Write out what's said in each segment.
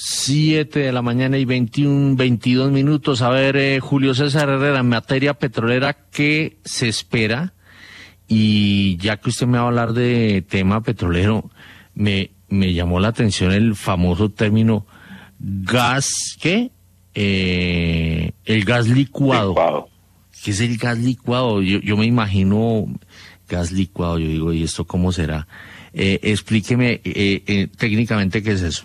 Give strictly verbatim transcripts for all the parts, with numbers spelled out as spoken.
Siete de la mañana y veintiuno, veintidós minutos. A ver, eh, Julio César Herrera, en materia petrolera, ¿qué se espera? Y ya que usted me va a hablar de tema petrolero, me, me llamó la atención el famoso término gas, ¿qué? Eh, el gas licuado. licuado. ¿Qué es el gas licuado? Yo, yo me imagino gas licuado, yo digo, ¿y esto cómo será? Eh, explíqueme eh, eh, técnicamente qué es eso.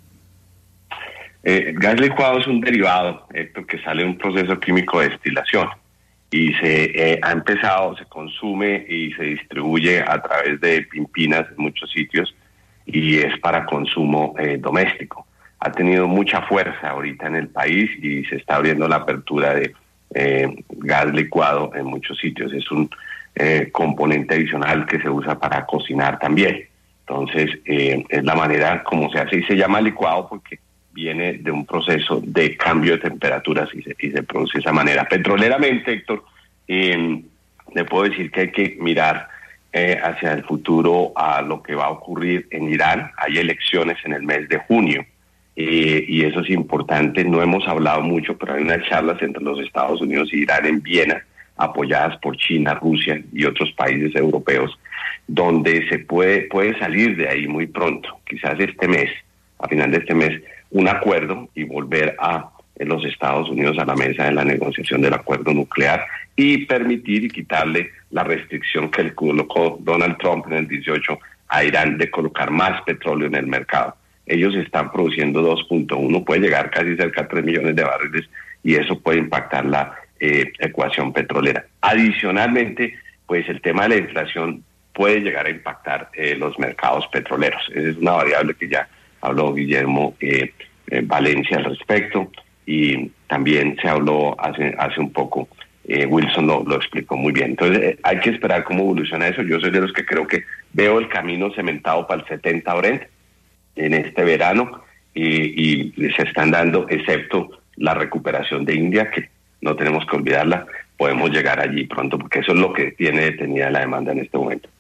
Eh, el gas licuado es un derivado, Héctor, que sale de un proceso químico de destilación y se eh, ha empezado, se consume y se distribuye a través de pimpinas en muchos sitios y es para consumo eh, doméstico. Ha tenido mucha fuerza ahorita en el país y se está abriendo la apertura de eh, gas licuado en muchos sitios. Es un eh, componente adicional que se usa para cocinar también. Entonces, eh, es la manera como se hace y se llama licuado porque viene de un proceso de cambio de temperaturas y se, y se produce de esa manera. Petroleramente, Héctor, eh, le puedo decir que hay que mirar eh, hacia el futuro a lo que va a ocurrir en Irán. Hay elecciones en el mes de junio eh, y eso es importante. No hemos hablado mucho, pero hay unas charlas entre los Estados Unidos y Irán en Viena, apoyadas por China, Rusia y otros países europeos, donde se puede, puede salir de ahí muy pronto, quizás este mes, a final de este mes, un acuerdo y volver a en los Estados Unidos a la mesa de la negociación del acuerdo nuclear y permitir y quitarle la restricción que le colocó Donald Trump en el dieciocho a Irán de colocar más petróleo en el mercado. Ellos están produciendo dos punto uno, puede llegar casi cerca a tres millones de barriles y eso puede impactar la eh, ecuación petrolera. Adicionalmente, pues el tema de la inflación puede llegar a impactar eh, los mercados petroleros. Esa es una variable que ya habló Guillermo eh, eh, Valencia al respecto y también se habló hace hace un poco, eh, Wilson lo, lo explicó muy bien. Entonces eh, hay que esperar cómo evoluciona eso. Yo soy de los que creo que veo el camino cementado para el setenta Brent en este verano y, y se están dando, excepto la recuperación de India, que no tenemos que olvidarla, podemos llegar allí pronto porque eso es lo que tiene detenida la demanda en este momento.